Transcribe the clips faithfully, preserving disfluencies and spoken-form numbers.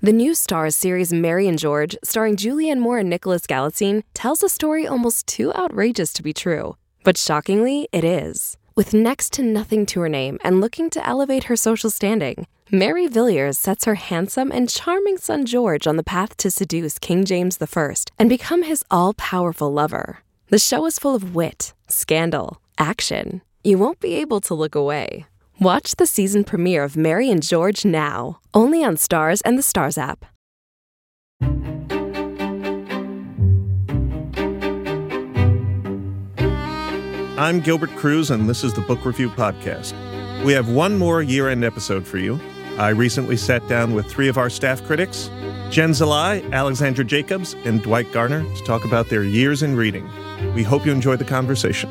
The new Starz series Mary and George, starring Julianne Moore and Nicholas Galitzine, tells a story almost too outrageous to be true. But shockingly, it is. With next to nothing to her name and looking to elevate her social standing, Mary Villiers sets her handsome and charming son George on the path to seduce King James the First and become his all-powerful lover. The show is full of wit, scandal, action. You won't be able to look away. Watch the season premiere of Mary and George now, only on Starz and the Starz app. I'm Gilbert Cruz, and this is the Book Review Podcast. We have one more year-end episode for you. I recently sat down with three of our staff critics, Jen Zalai, Alexandra Jacobs, and Dwight Garner, to talk about their years in reading. We hope you enjoy the conversation.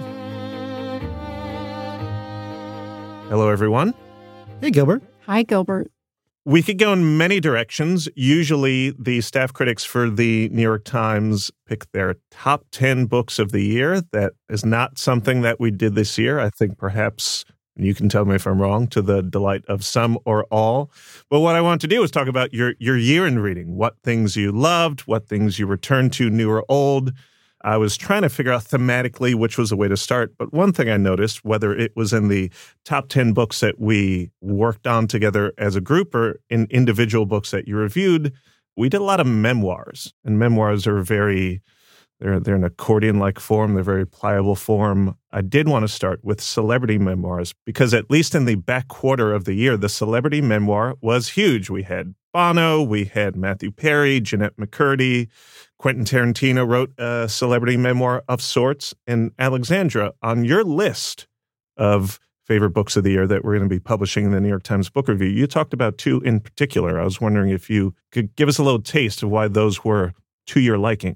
Hello, everyone. Hey, Gilbert. Hi, Gilbert. We could go in many directions. Usually, the staff critics for the New York Times pick their top ten books of the year. That is not something that we did this year. I think perhaps, you can tell me if I'm wrong, to the delight of some or all. But what I want to do is talk about your, your year in reading, what things you loved, what things you returned to, new or old. I was trying to figure out thematically which was the way to start. But one thing I noticed, whether it was in the top ten books that we worked on together as a group or in individual books that you reviewed, we did a lot of memoirs. And memoirs are very, they're, they're an accordion-like form. They're very pliable form. I did want to start with celebrity memoirs because at least in the back quarter of the year, the celebrity memoir was huge. We had Bono, we had Matthew Perry, Jeanette McCurdy, Quentin Tarantino wrote a celebrity memoir of sorts. And Alexandra, on your list of favorite books of the year that we're going to be publishing in the New York Times Book Review, you talked about two in particular. I was wondering if you could give us a little taste of why those were to your liking.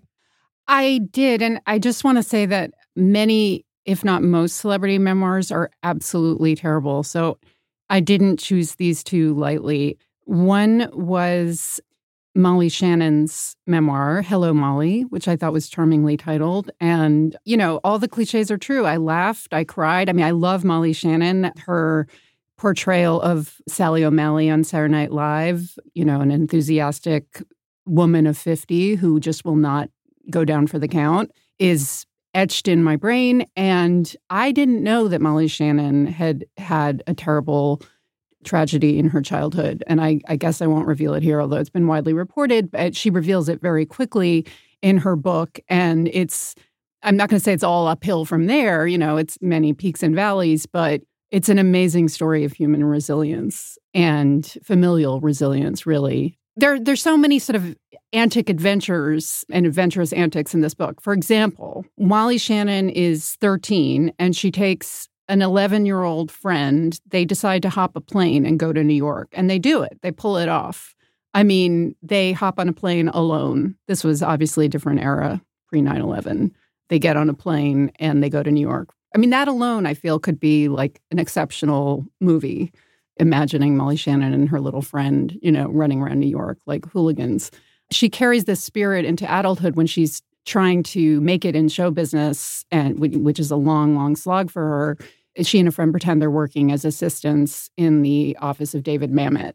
I did. And I just want to say that many, if not most, celebrity memoirs are absolutely terrible. So I didn't choose these two lightly. One was Molly Shannon's memoir, Hello, Molly, which I thought was charmingly titled. And, you know, all the cliches are true. I laughed. I cried. I mean, I love Molly Shannon. Her portrayal of Sally O'Malley on Saturday Night Live, you know, an enthusiastic woman of fifty who just will not go down for the count, is etched in my brain. And I didn't know that Molly Shannon had had a terrible tragedy in her childhood. And I, I guess I won't reveal it here, although it's been widely reported. But she reveals it very quickly in her book. And it's, I'm not going to say it's all uphill from there. You know, it's many peaks and valleys, but it's an amazing story of human resilience and familial resilience, really. There, there's so many sort of antic adventures and adventurous antics in this book. For example, Molly Shannon is thirteen and she takes an eleven-year-old friend. They decide to hop a plane and go to New York. And they do it. They pull it off. I mean, they hop on a plane alone. This was obviously a different era, pre nine eleven. They get on a plane and they go to New York. I mean, that alone, I feel, could be like an exceptional movie, imagining Molly Shannon and her little friend, you know, running around New York like hooligans. She carries this spirit into adulthood when she's trying to make it in show business, and which is a long, long slog for her. She and a friend pretend they're working as assistants in the office of David Mamet.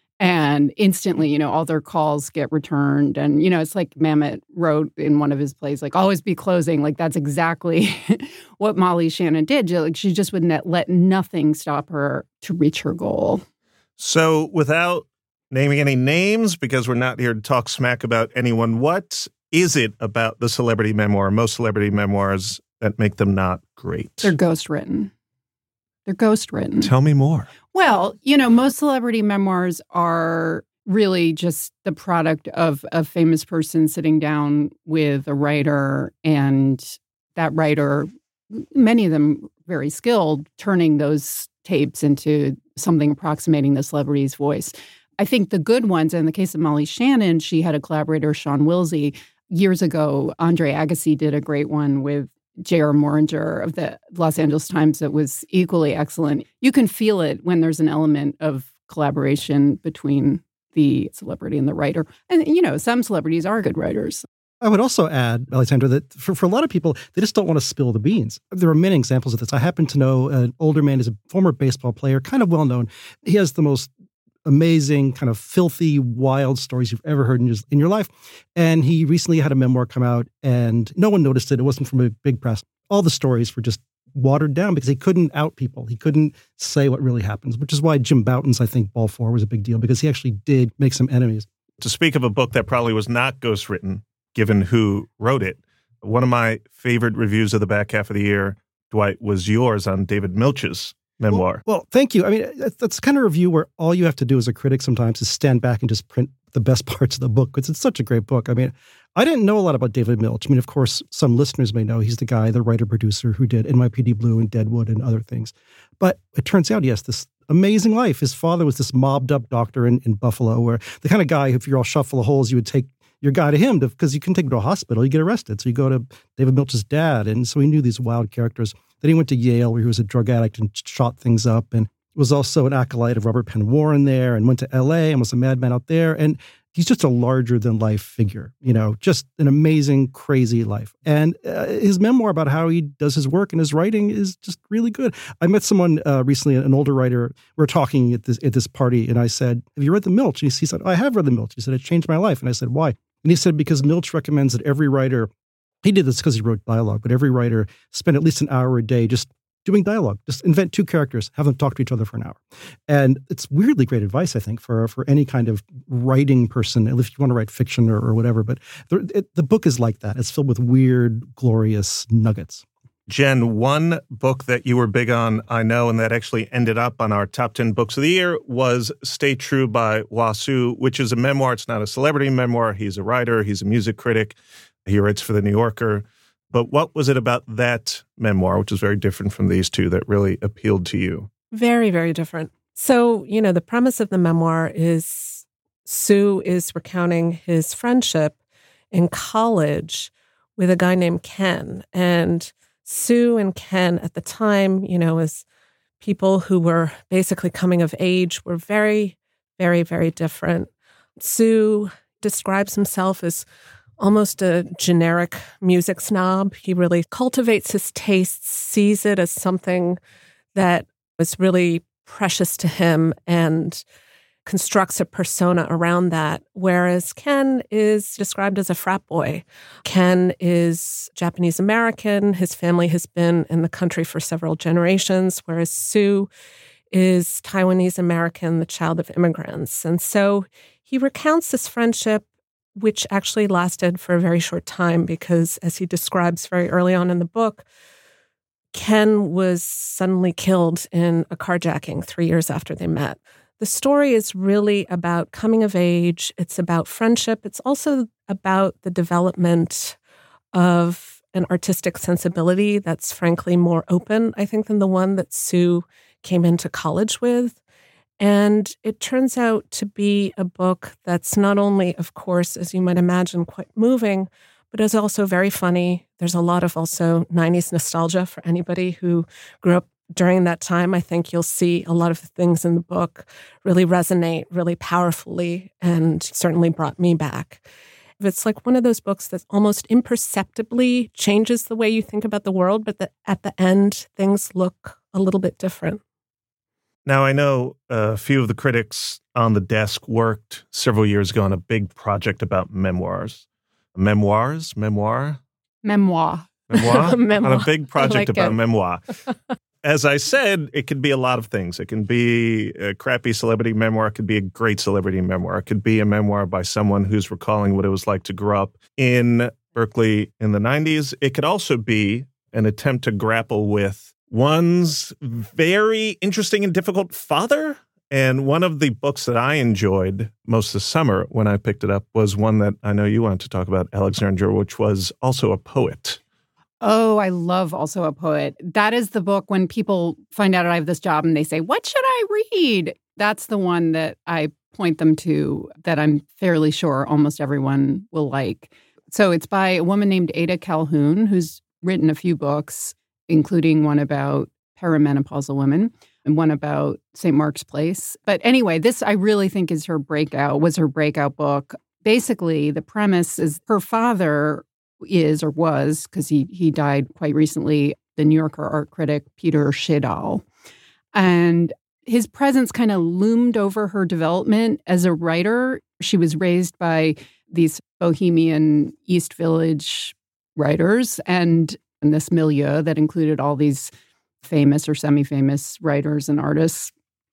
And instantly, you know, all their calls get returned. And, you know, it's like Mamet wrote in one of his plays, like, always be closing. Like, that's exactly what Molly Shannon did. Like, she just would not let nothing stop her to reach her goal. So without naming any names, because we're not here to talk smack about anyone, what is it about the celebrity memoir, most celebrity memoirs, that make them not great? They're ghostwritten. They're ghostwritten. Tell me more. Well, you know, most celebrity memoirs are really just the product of a famous person sitting down with a writer, and that writer, many of them very skilled, turning those tapes into something approximating the celebrity's voice. I think the good ones, in the case of Molly Shannon, she had a collaborator, Sean Wilsey. Years ago, Andre Agassi did a great one with J R. Moringer of the Los Angeles Times that was equally excellent. You can feel it when there's an element of collaboration between the celebrity and the writer. And, you know, some celebrities are good writers. I would also add, Alexandra, that for, for a lot of people, they just don't want to spill the beans. There are many examples of this. I happen to know an older man, is a former baseball player, kind of well-known. He has the most amazing, kind of filthy, wild stories you've ever heard in your, in your life. And he recently had a memoir come out, and no one noticed it. It wasn't from a big press. All the stories were just watered down because he couldn't out people. He couldn't say what really happens, which is why Jim Bouton's, I think, Ball Four was a big deal, because he actually did make some enemies. To speak of a book that probably was not ghostwritten, given who wrote it, one of my favorite reviews of the back half of the year, Dwight, was yours on David Milch's memoir. Well, well, thank you. I mean, that's kind of a review where all you have to do as a critic sometimes is stand back and just print the best parts of the book, because it's such a great book. I mean, I didn't know a lot about David Milch. I mean, of course, some listeners may know he's the guy, the writer-producer who did N Y P D Blue and Deadwood and other things. But it turns out, yes, this amazing life. His father was this mobbed-up doctor in, in Buffalo, where the kind of guy, if you're all shot full of holes, you would take your guy to him because you couldn't take him to a hospital. You get arrested. So you go to David Milch's dad. And so he knew these wild characters. Then he went to Yale, where he was a drug addict and shot things up, and was also an acolyte of Robert Penn Warren there, and went to L A and was a madman out there. And he's just a larger-than-life figure, you know, just an amazing, crazy life. And uh, his memoir about how he does his work and his writing is just really good. I met someone uh, recently, an older writer. We were talking at this at this party, and I said, have you read the Milch? And he said, oh, I have read the Milch. He said, it changed my life. And I said, why? And he said, because Milch recommends that every writer, he did this because he wrote dialogue, but every writer spend at least an hour a day just doing dialogue. Just invent two characters, have them talk to each other for an hour. And it's weirdly great advice, I think, for for any kind of writing person, if you want to write fiction or, or whatever. But the, it, the book is like that. It's filled with weird, glorious nuggets. Jen, one book that you were big on, I know, and that actually ended up on our top ten books of the year was Stay True by Wasu, which is a memoir. It's not a celebrity memoir. He's a writer. He's a music critic. He writes for The New Yorker. But what was it about that memoir, which is very different from these two, that really appealed to you? Very, very different. So, you know, the premise of the memoir is Sue is recounting his friendship in college with a guy named Ken. And Sue and Ken at the time, you know, as people who were basically coming of age, were very, very, very different. Sue describes himself as almost a generic music snob. He really cultivates his tastes, sees it as something that was really precious to him, and constructs a persona around that. Whereas Ken is described as a frat boy. Ken is Japanese American. His family has been in the country for several generations, whereas Sue is Taiwanese American, the child of immigrants. And so he recounts this friendship, which actually lasted for a very short time because, as he describes very early on in the book, Ken was suddenly killed in a carjacking three years after they met. The story is really about coming of age. It's about friendship. It's also about the development of an artistic sensibility that's frankly more open, I think, than the one that Sue came into college with. And it turns out to be a book that's not only, of course, as you might imagine, quite moving, but is also very funny. There's a lot of also nineties nostalgia for anybody who grew up during that time. I think you'll see a lot of the things in the book really resonate really powerfully, and certainly brought me back. It's like one of those books that almost imperceptibly changes the way you think about the world, but that at the end, things look a little bit different. Now, I know a few of the critics on the desk worked several years ago on a big project about memoirs. Memoirs? Memoir? Memoir. Memoir? Memoir. On a big project like about it. memoir. As I said, it could be a lot of things. It can be a crappy celebrity memoir. It could be a great celebrity memoir. It could be a memoir by someone who's recalling what it was like to grow up in Berkeley in the nineties. It could also be an attempt to grapple with one's very interesting and difficult father. And one of the books that I enjoyed most this summer when I picked it up was one that I know you wanted to talk about, Alexandra, which was Also a Poet. Oh, I love Also a Poet. That is the book when people find out I have this job and they say, what should I read? That's the one that I point them to that I'm fairly sure almost everyone will like. So it's by a woman named Ada Calhoun, who's written a few books, including one about perimenopausal women and one about Saint Mark's Place. But anyway, this I really think is her breakout, was her breakout book. Basically, the premise is her father is or was, because he he died quite recently, the New Yorker art critic Peter Shadal. And his presence kind of loomed over her development as a writer. She was raised by these bohemian East Village writers and in this milieu that included all these famous or semi-famous writers and artists.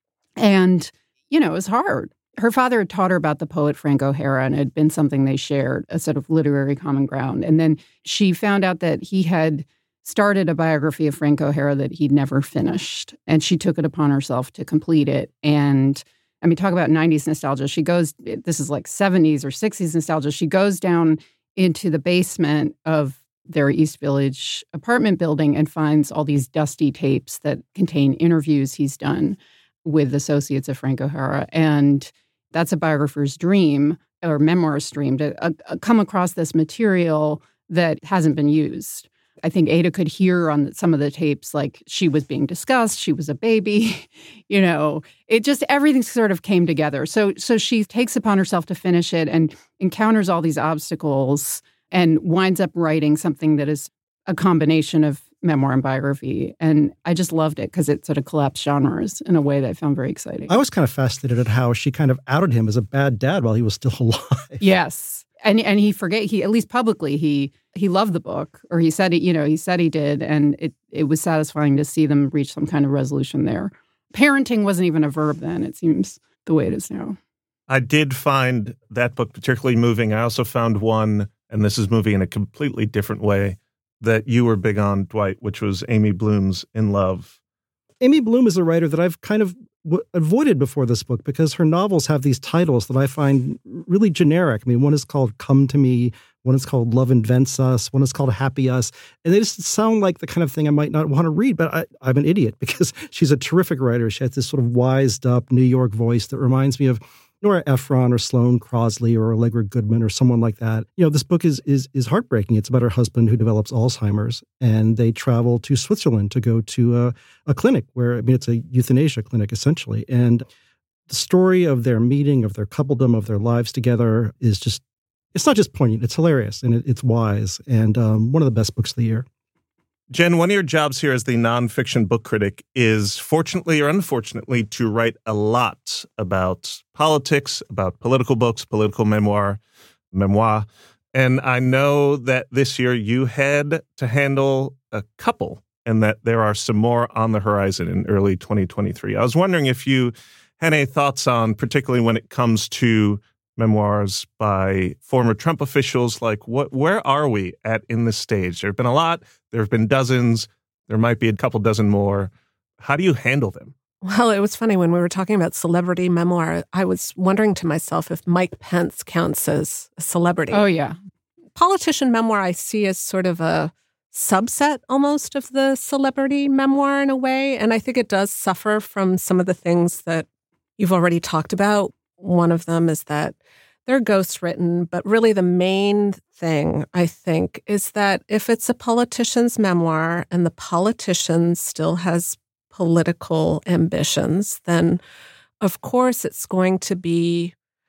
And, you know, it was hard. Her father had taught her about the poet Frank O'Hara, and it had been something they shared, a sort of literary common ground. And then she found out that he had started a biography of Frank O'Hara that he'd never finished. And she took it upon herself to complete it. And I mean, talk about nineties nostalgia. She goes, this is like seventies or sixties nostalgia. She goes down into the basement of their East Village apartment building and finds all these dusty tapes that contain interviews he's done with associates of Frank O'Hara. And that's a biographer's dream or memoir's dream to uh, come across this material that hasn't been used. I think Ada could hear on some of the tapes, like she was being discussed, she was a baby, you know, it just, everything sort of came together. So, so she takes upon herself to finish it and encounters all these obstacles and winds up writing something that is a combination of memoir and biography. And I just loved it because it sort of collapsed genres in a way that I found very exciting. I was kind of fascinated at how she kind of outed him as a bad dad while he was still alive. Yes. And and he forget he at least publicly he he loved the book, or he said he, you know, he said he did, and it it was satisfying to see them reach some kind of resolution there. Parenting wasn't even a verb then, it seems, the way it is now. I did find that book particularly moving. I also found one, and this is moving in a completely different way, that you were big on, Dwight, which was Amy Bloom's In Love. Amy Bloom is a writer that I've kind of w- avoided before this book because her novels have these titles that I find really generic. I mean, one is called Come to Me, one is called Love Invents Us, one is called Happy Us, and they just sound like the kind of thing I might not want to read, but I, I'm an idiot because she's a terrific writer. She has this sort of wised-up New York voice that reminds me of Nora Ephron or Sloane Crosley or Allegra Goodman or someone like that. You know, this book is is is heartbreaking. It's about her husband who develops Alzheimer's, and they travel to Switzerland to go to a, a clinic where, I mean, it's a euthanasia clinic essentially. And the story of their meeting, of their coupledom, of their lives together is just, it's not just poignant, it's hilarious, and it, it's wise, and um, one of the best books of the year. Jen, one of your jobs here as the nonfiction book critic is, fortunately or unfortunately, to write a lot about politics, about political books, political memoir, memoir. And I know that this year you had to handle a couple and that there are some more on the horizon in early twenty twenty-three. I was wondering if you had any thoughts on, particularly when it comes to memoirs by former Trump officials, like what, where are we at in this stage? There have been a lot. There have been dozens. There might be a couple dozen more. How do you handle them? Well, it was funny when we were talking about celebrity memoir. I was wondering to myself if Mike Pence counts as a celebrity. Oh, yeah. Politician memoir I see as sort of a subset almost of the celebrity memoir in a way. And I think it does suffer from some of the things that you've already talked about. One of them is that they're ghostwritten, but really the main thing, I think, is that if it's a politician's memoir and the politician still has political ambitions, then of course it's going to be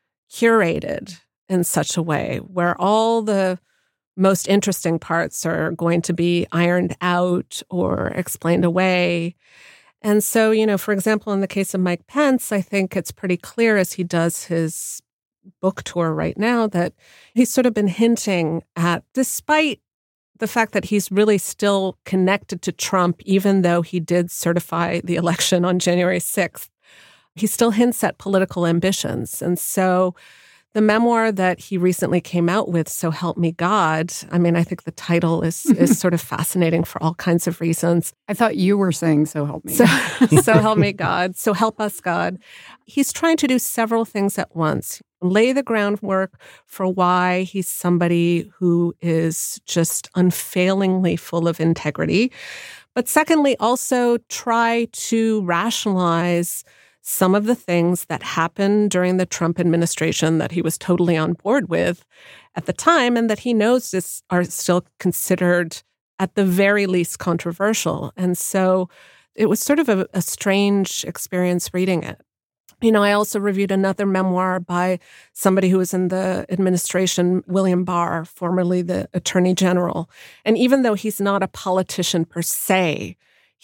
curated in such a way where all the most interesting parts are going to be ironed out or explained away. And so, you know, for example, in the case of Mike Pence, I think it's pretty clear as he does his book tour right now that he's sort of been hinting at, despite the fact that he's really still connected to Trump, even though he did certify the election on January sixth, he still hints at political ambitions. And so the memoir that he recently came out with, So Help Me God, I mean, I think the title is is sort of fascinating for all kinds of reasons. I thought you were saying, so help me. So, so help me God. So help us God. He's trying to do several things at once. Lay the groundwork for why he's somebody who is just unfailingly full of integrity. But secondly, also try to rationalize some of the things that happened during the Trump administration that he was totally on board with at the time and that he knows is, are still considered at the very least controversial. And so it was sort of a, a strange experience reading it. You know, I also reviewed another memoir by somebody who was in the administration, William Barr, formerly the Attorney General. And even though he's not a politician per se,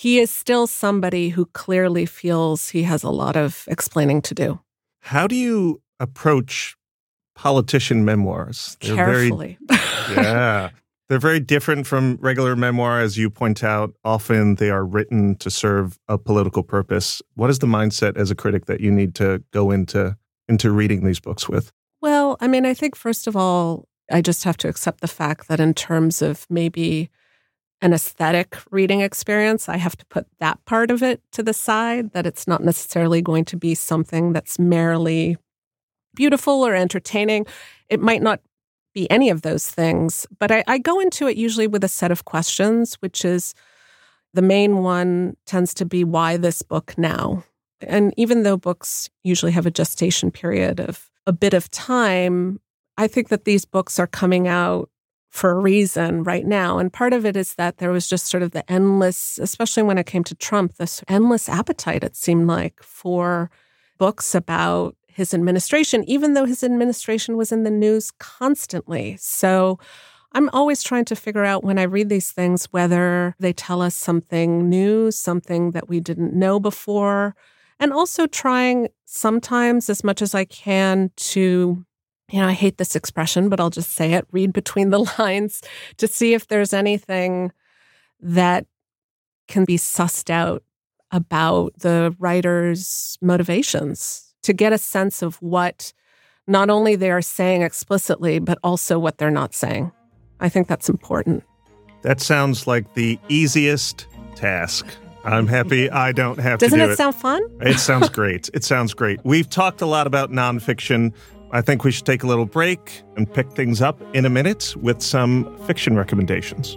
he is still somebody who clearly feels he has a lot of explaining to do. How do you approach politician memoirs? They're Carefully. Very, yeah. They're very different from regular memoir, as you point out. Often they are written to serve a political purpose. What is the mindset as a critic that you need to go into, into reading these books with? Well, I mean, I think, first of all, I just have to accept the fact that in terms of maybe an aesthetic reading experience, I have to put that part of it to the side, that it's not necessarily going to be something that's merely beautiful or entertaining. It might not be any of those things, but I, I go into it usually with a set of questions, which is the main one tends to be, why this book now? And even though books usually have a gestation period of a bit of time, I think that these books are coming out for a reason right now. And part of it is that there was just sort of the endless, especially when it came to Trump, this endless appetite, it seemed like, for books about his administration, even though his administration was in the news constantly. So I'm always trying to figure out when I read these things whether they tell us something new, something that we didn't know before, and also trying sometimes as much as I can to, you know, I hate this expression, but I'll just say it, read between the lines to see if there's anything that can be sussed out about the writer's motivations, to get a sense of what not only they are saying explicitly, but also what they're not saying. I think that's important. That sounds like the easiest task. I'm happy I don't have Doesn't to do it. Doesn't it sound fun? It sounds great. It sounds great. We've talked a lot about nonfiction. I think we should take a little break and pick things up in a minute with some fiction recommendations.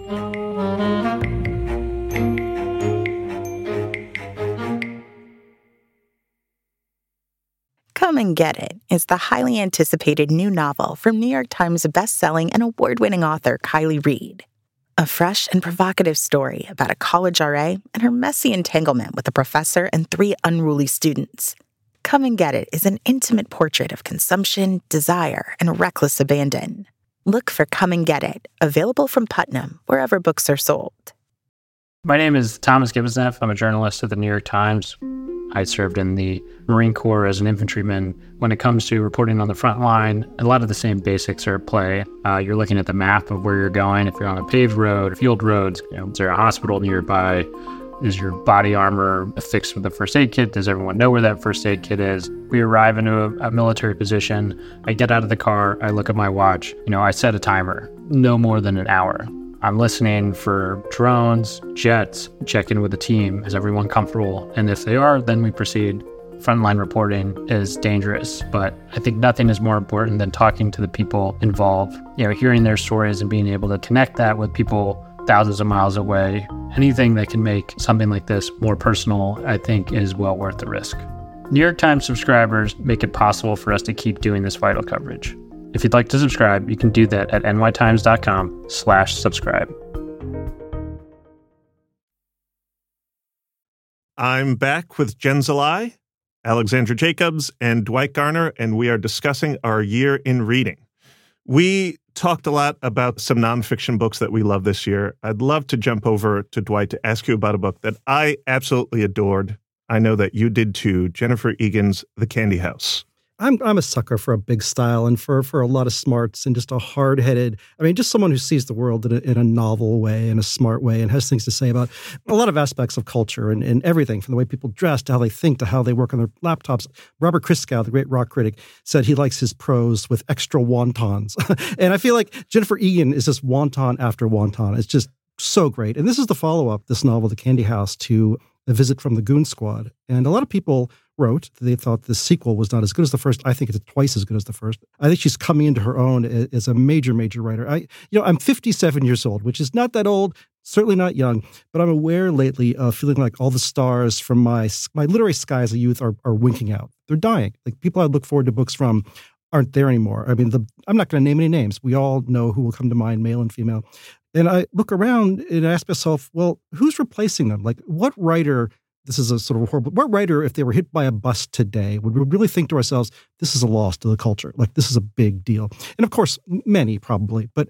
Come and Get It is the highly anticipated new novel from New York Times bestselling and award-winning author Kiley Reid. A fresh and provocative story about a college R A and her messy entanglement with a professor and three unruly students. Come and Get It is an intimate portrait of consumption, desire, and reckless abandon. Look for Come and Get It, available from Putnam, wherever books are sold. My name is Thomas Gibbonsneff. I'm a journalist at the New York Times. I served in the Marine Corps as an infantryman. When it comes to reporting on the front line, a lot of the same basics are at play. Uh, you're looking at the map of where you're going. If you're on a paved road, field roads, you know, is there a hospital nearby? Is your body armor affixed with a first aid kit? Does everyone know where that first aid kit is? We arrive into a, a military position. I get out of the car. I look at my watch. You know, I set a timer, no more than an hour. I'm listening for drones, jets, check in with the team. Is everyone comfortable? And if they are, then we proceed. Frontline reporting is dangerous, but I think nothing is more important than talking to the people involved, you know, hearing their stories and being able to connect that with people thousands of miles away. Anything that can make something like this more personal, I think, is well worth the risk. New York Times subscribers make it possible for us to keep doing this vital coverage. If you'd like to subscribe, you can do that at nytimes.com slash subscribe. I'm back with Jen Zalai, Alexandra Jacobs, and Dwight Garner, and we are discussing our year in reading. We talked a lot about some nonfiction books that we love this year. I'd love to jump over to Dwight to ask you about a book that I absolutely adored. I know that you did too, Jennifer Egan's The Candy House. I'm I'm a sucker for a big style and for for a lot of smarts and just a hard-headed, I mean, just someone who sees the world in a, in a novel way, in a smart way, and has things to say about a lot of aspects of culture and, and everything, from the way people dress to how they think to how they work on their laptops. Robert Christgau, the great rock critic, said he likes his prose with extra wontons. And I feel like Jennifer Egan is just wonton after wonton. It's just so great. And this is the follow-up, this novel, The Candy House, to A Visit from the Goon Squad. And a lot of people wrote they thought the sequel was not as good as the first. I think it's twice as good as the first. I think she's coming into her own as a major, major writer. I, you know, I'm fifty-seven years old, which is not that old, certainly not young, but I'm aware lately of feeling like all the stars from my my literary sky as a youth are are winking out. They're dying. Like people I look forward to books from aren't there anymore. I mean, the, I'm not going to name any names. We all know who will come to mind, male and female. And I look around and ask myself, well, who's replacing them? Like, what writer, this is a sort of horrible, what writer, if they were hit by a bus today, would we really think to ourselves, this is a loss to the culture? Like, this is a big deal. And of course, many probably. But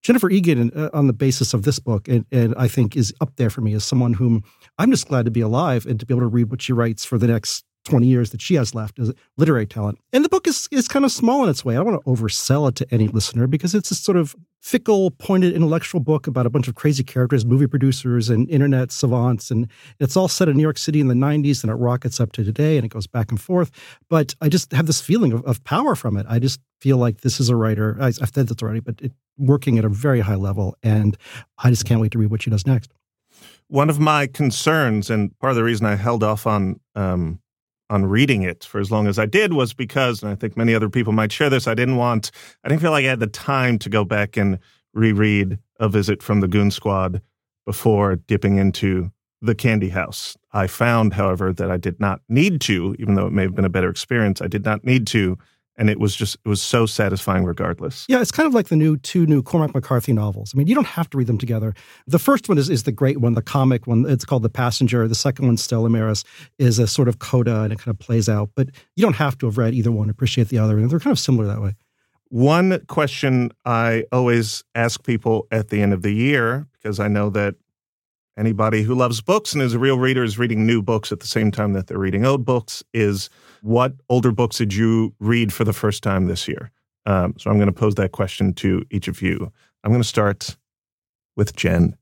Jennifer Egan, uh, on the basis of this book, and, and I think is up there for me as someone whom I'm just glad to be alive and to be able to read what she writes for the next twenty years that she has left as literary talent. And the book is is kind of small in its way. I don't want to oversell it to any listener because it's a sort of fickle, pointed intellectual book about a bunch of crazy characters, movie producers and internet savants. And it's all set in New York City in the nineties, and it rockets up to today, and it goes back and forth. But I just have this feeling of, of power from it. I just feel like this is a writer. I, I've said this already, but it, working at a very high level. And I just can't wait to read what she does next. One of my concerns, and part of the reason I held off on um, on reading it for as long as I did, was because, and I think many other people might share this, I didn't want, I didn't feel like I had the time to go back and reread A Visit from the Goon Squad before dipping into The Candy House. I found, however, that I did not need to, even though it may have been a better experience, I did not need to. And it was just, it was so satisfying regardless. Yeah, it's kind of like the new two new Cormac McCarthy novels. I mean, you don't have to read them together. The first one is, is the great one, the comic one. It's called The Passenger. The second one, Stella Maris, is a sort of coda, and it kind of plays out. But you don't have to have read either one to appreciate the other. And they're kind of similar that way. One question I always ask people at the end of the year, because I know that anybody who loves books and is a real reader is reading new books at the same time that they're reading old books, is what older books did you read for the first time this year? Um, so I'm going to pose that question to each of you. I'm going to start with Jen.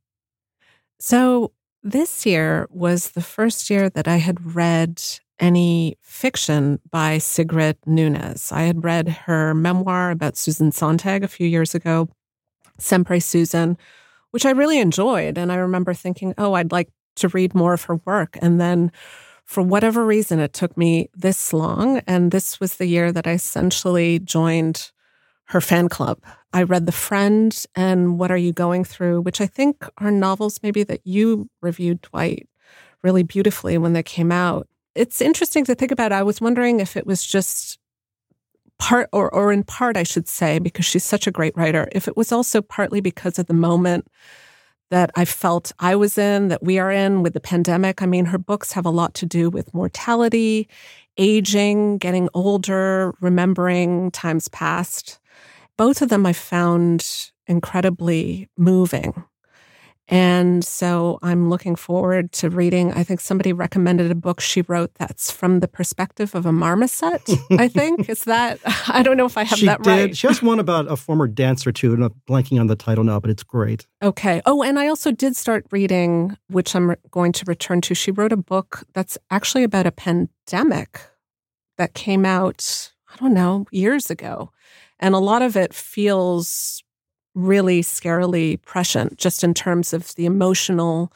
So this year was the first year that I had read any fiction by Sigrid Nunez. I had read her memoir about Susan Sontag a few years ago, Sempre Susan, which I really enjoyed. And I remember thinking, oh, I'd like to read more of her work. And then for whatever reason, it took me this long. And this was the year that I essentially joined her fan club. I read The Friend and What Are You Going Through, which I think are novels maybe that you reviewed, Dwight, really beautifully when they came out. It's interesting to think about. I was wondering if it was just part, or, or in part, I should say, because she's such a great writer, if it was also partly because of the moment that I felt I was in, that we are in with the pandemic. I mean, her books have a lot to do with mortality, aging, getting older, remembering times past. Both of them I found incredibly moving. And so I'm looking forward to reading. I think somebody recommended a book she wrote that's from the perspective of a marmoset, I think. Is that, I don't know if I have she that did. right. She has one about a former dancer, too, and I'm blanking on the title now, but it's great. Okay. Oh, and I also did start reading, which I'm going to return to. She wrote a book that's actually about a pandemic that came out, I don't know, years ago. And a lot of it feels really scarily prescient, just in terms of the emotional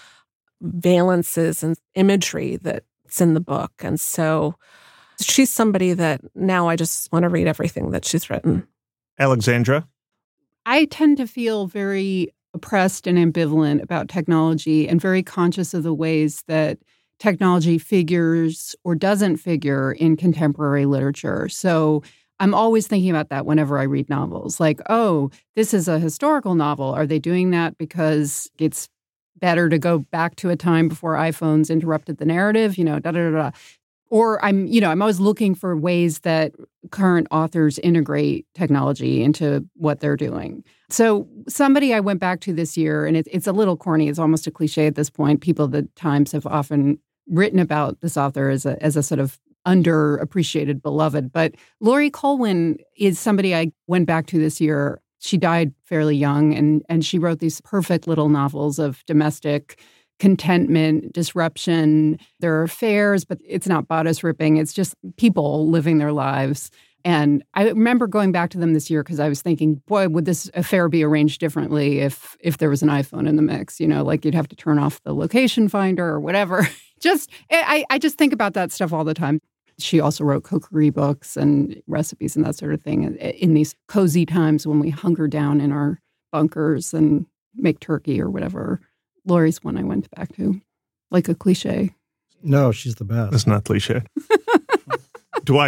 valences and imagery that's in the book. And so she's somebody that now I just want to read everything that she's written. Alexandra? I tend to feel very oppressed and ambivalent about technology and very conscious of the ways that technology figures or doesn't figure in contemporary literature. So I'm always thinking about that whenever I read novels. Like, oh, this is a historical novel. Are they doing that because it's better to go back to a time before iPhones interrupted the narrative? You know, da da da da. Or I'm, you know, I'm always looking for ways that current authors integrate technology into what they're doing. So somebody I went back to this year, and it, it's a little corny, it's almost a cliche at this point. People at the Times have often written about this author as a as a sort of underappreciated beloved. But Laurie Colwin is somebody I went back to this year. She died fairly young, and and she wrote these perfect little novels of domestic contentment, disruption. There are affairs, but it's not bodice ripping. It's just people living their lives. And I remember going back to them this year because I was thinking, boy, would this affair be arranged differently if if there was an iPhone in the mix? You know, like you'd have to turn off the location finder or whatever. just I, I just think about that stuff all the time. She also wrote cookery books and recipes and that sort of thing in these cozy times when we hunker down in our bunkers and make turkey or whatever. Laurie's one I went back to, like a cliche. No, she's the best. It's not cliche. Dwight.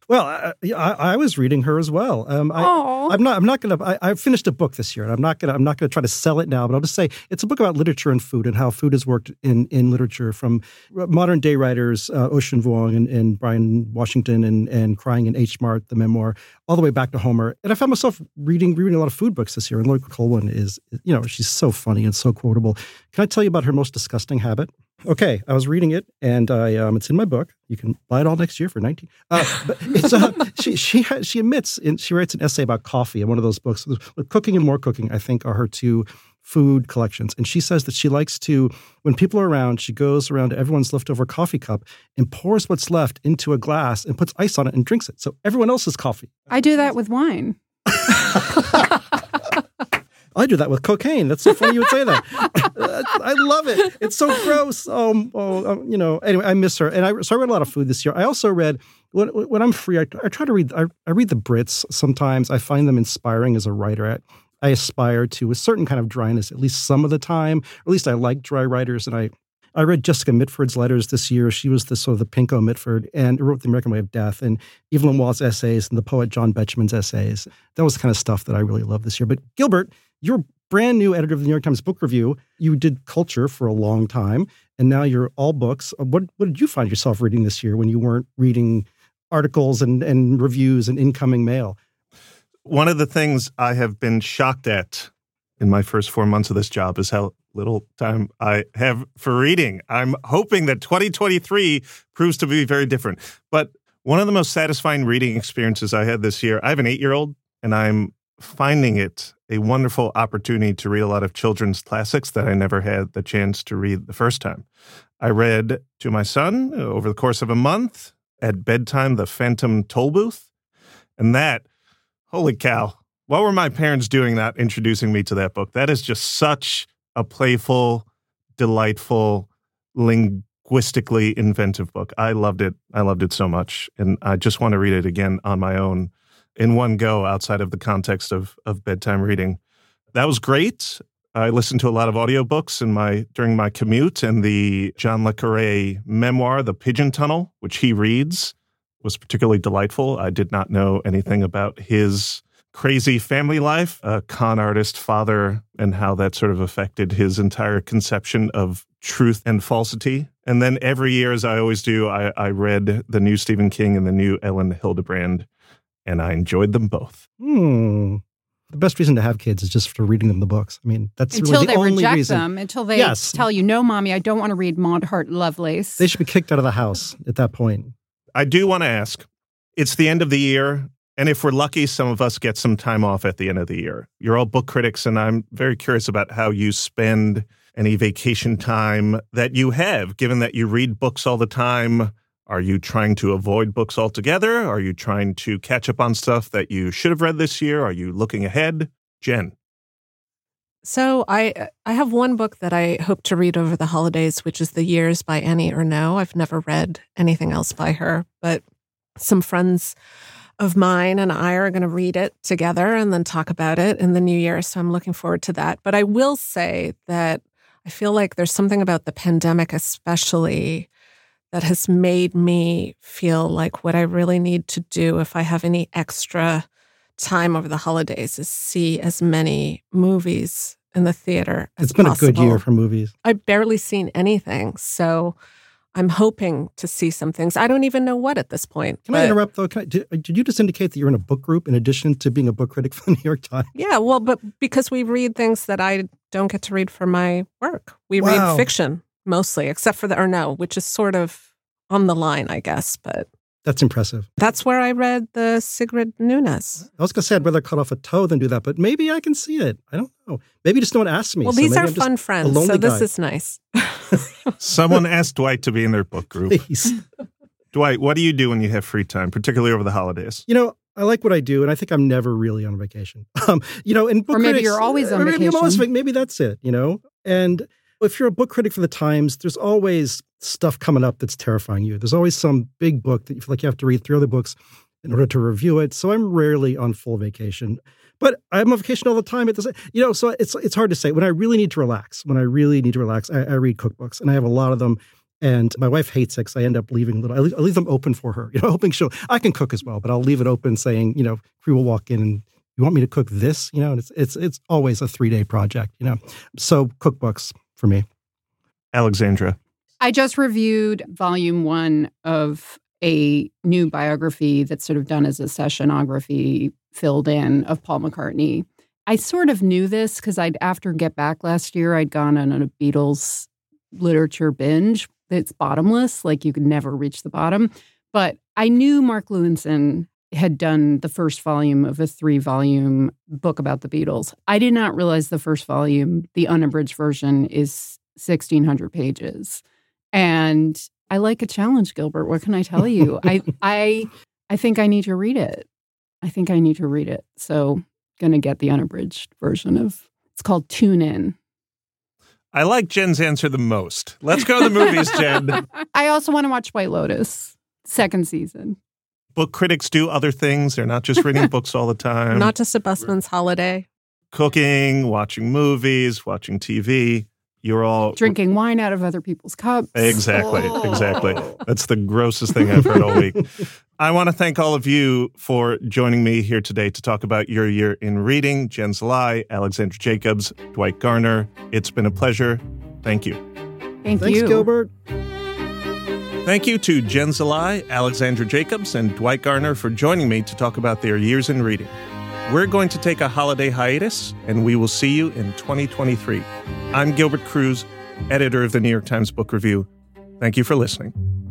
Well, I, I, I was reading her as well. Um, I, I'm not. I'm not going to. I finished a book this year, and I'm not going to. I'm not going to try to sell it now. But I'll just say it's a book about literature and food and how food has worked in, in literature from modern day writers, uh, Ocean Vuong and, and Brian Washington and and Crying in H Mart, the memoir, all the way back to Homer. And I found myself reading reading a lot of food books this year. And Lloyd Colwin is, you know, she's so funny and so quotable. Can I tell you about her most disgusting habit? Okay, I was reading it, and I, um, it's in my book. You can buy it all next year for nineteen. Uh, but it's uh, she she she admits in, she writes an essay about coffee in one of those books. Cooking and More Cooking, I think, are her two food collections. And she says that she likes to, when people are around, she goes around to everyone's leftover coffee cup and pours what's left into a glass and puts ice on it and drinks it. So everyone else's coffee. I do that with wine. I do that with cocaine. That's so funny you would say that. I love it. It's so gross. Um, oh, um, you know. Anyway, I miss her, and I so I read a lot of food this year. I also read when, when I'm free. I, I try to read. I, I read the Brits sometimes. I find them inspiring as a writer. I, I aspire to a certain kind of dryness, at least some of the time. Or at least I like dry writers, and I. I read Jessica Mitford's letters this year. She was the sort of the Pinko Mitford and wrote The American Way of Death and Evelyn Waugh's essays and the poet John Betjeman's essays. That was the kind of stuff that I really loved this year. But Gilbert, you're brand new editor of the New York Times Book Review. You did culture for a long time, and now you're all books. What what did you find yourself reading this year when you weren't reading articles and, and reviews and incoming mail? One of the things I have been shocked at in my first four months of this job is how little time I have for reading. I'm hoping that twenty twenty-three proves to be very different. But one of the most satisfying reading experiences I had this year, I have an eight-year-old, and I'm finding it a wonderful opportunity to read a lot of children's classics that I never had the chance to read the first time. I read to my son over the course of a month at bedtime, The Phantom Tollbooth. And that, holy cow, what were my parents doing not introducing me to that book? That is just such a playful, delightful, linguistically inventive book. I loved it. I loved it so much. And I just want to read it again on my own in one go outside of the context of, of bedtime reading. That was great. I listened to a lot of audiobooks in my during my commute, and the John le Carré memoir, The Pigeon Tunnel, which he reads, was particularly delightful. I did not know anything about his crazy family life, a con artist father, and how that sort of affected his entire conception of truth and falsity. And then every year, as I always do, I, I read the new Stephen King and the new Ellen Hildebrand, and I enjoyed them both. Hmm. The best reason to have kids is just for reading them the books. I mean, that's until really the they only reject reason. them, until they yes. tell you, no, mommy, I don't want to read Maud Hart Lovelace. They should be kicked out of the house at that point. I do want to ask, it's the end of the year, and if we're lucky, some of us get some time off at the end of the year. You're all book critics, and I'm very curious about how you spend any vacation time that you have, given that you read books all the time. Are you trying to avoid books altogether? Are you trying to catch up on stuff that you should have read this year? Are you looking ahead? Jen. So I I have one book that I hope to read over the holidays, which is The Years by Annie Ernaux. I've never read anything else by her, but some friends of mine and I are going to read it together and then talk about it in the new year. So I'm looking forward to that. But I will say that I feel like there's something about the pandemic especially that has made me feel like what I really need to do if I have any extra time over the holidays is see as many movies in the theater as It's been possible. a good year for movies. I've barely seen anything, so I'm hoping to see some things. I don't even know what at this point. Can I interrupt, though? Can I, did, did you just indicate that you're in a book group in addition to being a book critic for the New York Times? Yeah, well, but because we read things that I don't get to read for my work. We Wow. read fiction mostly, except for the Ernaux, which is sort of on the line, I guess, but That's impressive. that's where I read the Sigrid Nunez. I was going to say I'd rather cut off a toe than do that, but maybe I can see it. I don't know. Maybe just no one asked me. Well, so these maybe are I'm just fun a friends, lonely so this guy. is nice. Someone asked Dwight to be in their book group. Please. Dwight, what do you do when you have free time, particularly over the holidays? You know, I like what I do, and I think I'm never really on vacation. Um, you know, and book Or maybe critics, you're always on or maybe I'm always- vacation. maybe that's it, you know? And if you're a book critic for the Times, there's always stuff coming up that's terrifying you. There's always some big book that you feel like you have to read three other books in order to review it. So I'm rarely on full vacation. But I'm on vacation all the time. At the, you know, so it's it's hard to say. When I really need to relax, when I really need to relax, I, I read cookbooks, and I have a lot of them. And my wife hates it because I end up leaving little, I leave, I leave them open for her, you know, hoping she'll, I can cook as well, but I'll leave it open saying, you know, crew will walk in and you want me to cook this? You know, and it's, it's, it's always a three day project, you know? So cookbooks for me. Alexandra. I just reviewed volume one of a new biography that's sort of done as a sessionography filled in of Paul McCartney. I sort of knew this because I'd, after Get Back last year, I'd gone on a Beatles literature binge. It's bottomless, like you could never reach the bottom. But I knew Mark Lewinson had done the first volume of a three-volume book about the Beatles. I did not realize the first volume, the unabridged version, is sixteen hundred pages. And I like a challenge, Gilbert. What can I tell you? I I I think I need to read it. I think I need to read it. So going to get the unabridged version of, it's called Tune In. I like Jen's answer the most. Let's go to the movies, Jen. I also want to watch White Lotus, second season. Book critics do other things. They're not just reading books all the time. Not just a busman's holiday. Cooking, watching movies, watching T V. You're all drinking wine out of other people's cups. Exactly, oh. exactly. That's the grossest thing I've heard all week. I want to thank all of you for joining me here today to talk about your year in reading. Jen Szalai, Alexandra Jacobs, Dwight Garner. It's been a pleasure. Thank you. Thank Thanks, you. Thanks, Gilbert. Thank you to Jen Szalai, Alexandra Jacobs, and Dwight Garner for joining me to talk about their years in reading. We're going to take a holiday hiatus, and we will see you in twenty twenty-three. I'm Gilbert Cruz, editor of the New York Times Book Review. Thank you for listening.